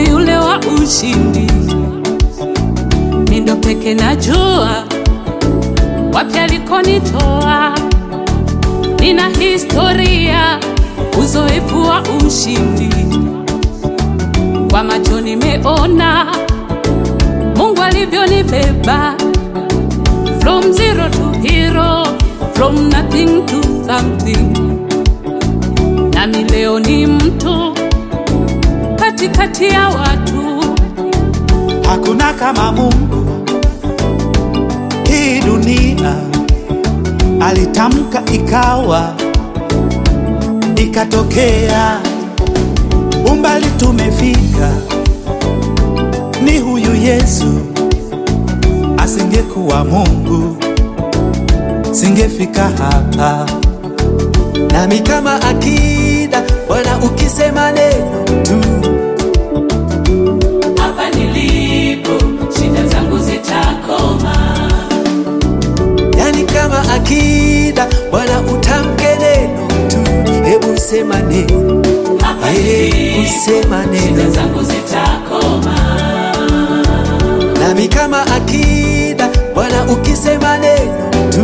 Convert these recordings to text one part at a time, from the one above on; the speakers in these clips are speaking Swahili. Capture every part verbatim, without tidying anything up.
ni yule wa ushindi. Mindo peke najua wapi alikonitoa. Nina historia, uzoefu wa ushindi. Kwa macho nimeona Mungu alivyonibeba. From zero to hero, from nothing to something. Nami leo ni mtu katikati ya watu. Hakuna kama Mungu hii dunia, alitamka ikawa, ikatokea. Umbali tumefika, ni huyu Yesu. Asingekuwa Mungu singefika hapa. Nami kama akida, Bwana ukisema neno tu, hapa nilipo shida zangu zitakoma. Yani kama akida, Bwana utamke neno tu. Hebu sema neno, hapa nilipo sema neno, shida zangu zitakoma. Nami kama akida, Bwana ukisema neno tu,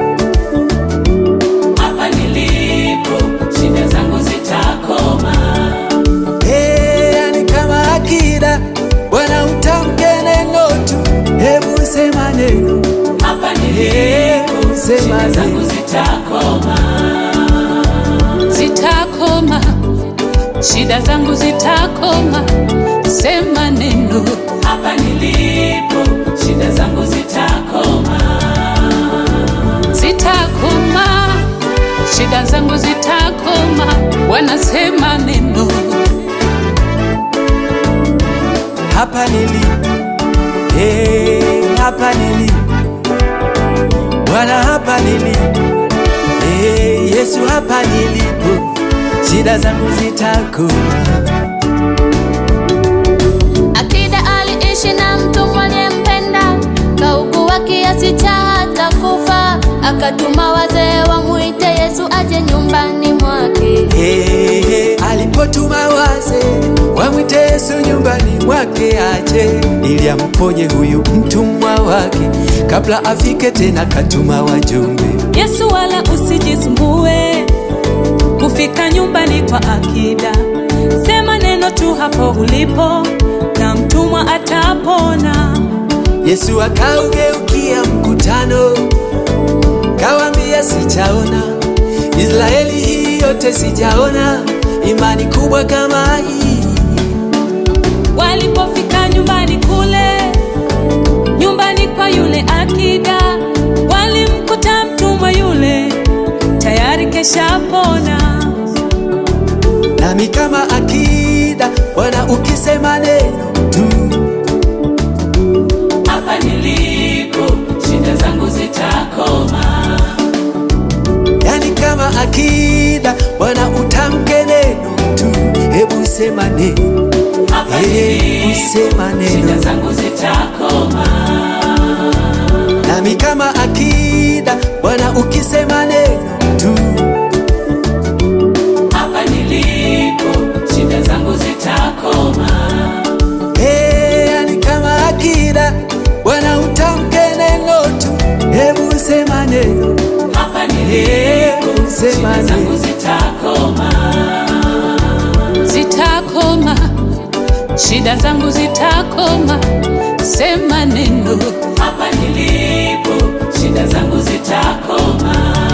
hapa nilipo shida zangu zitakoma. Hey, yani kama akida, Bwana utamke neno tu. Hebu sema neno, hapa nilipo sema shida zangu zitakoma. Zitakoma, shida zangu zitakoma. Sema neno, hapa nilipo shida zangu zitakoma. Zitakoma, shida zangu zitakoma. Wanasema neno, hapa nilipo, hey, hapa nilipo, Bwana hapa nilipo, hey, Yesu hapa nilipo, shida zangu zitakoma. Akida aliishi na mtu mwenye mpenda, kaugua kiasi cha hata kufa. Akatuma wazee wamuite Yesu aje nyumbani mwake. Hey, hey, alipotuma wazee wamuite Yesu nyumbani mwake aje, ili amponye huyu mtumwa wake. Kabla afike tena katuma wajumbe. Yesu wala usijisumbue kufika nyumbani kwa akida. Sema neno tu hapo ulipo na mtumwa atapona. Yesu akaugeukia mkutano, kawaambia sijaona Israeli hii yote, sijaona imani kubwa kama hii. Walipofika nyumbani kule, nyumbani kwa yule akida, walimkuta mtumwa yule tayari kesha pona. Nami kama akida, Bwana ukisema neno tu, hapa nilipo shida zangu zitakoma. Yani kama akida, Bwana utamke neno tu. Hebu sema neno, hapa nilipo sema neno, shida zangu zitakoma. Nami kama akida, Bwana ukisema neno tu, hapa nilipo shida zangu zitakoma. hey, yani kama akida, Bwana utamke neno tu. Hebu sema neno, hapa nilipo sema shida zangu neno, zitakoma. Zitakoma, shida zangu zitakoma. Sema neno, hapa nilipo shida zangu zitakoma.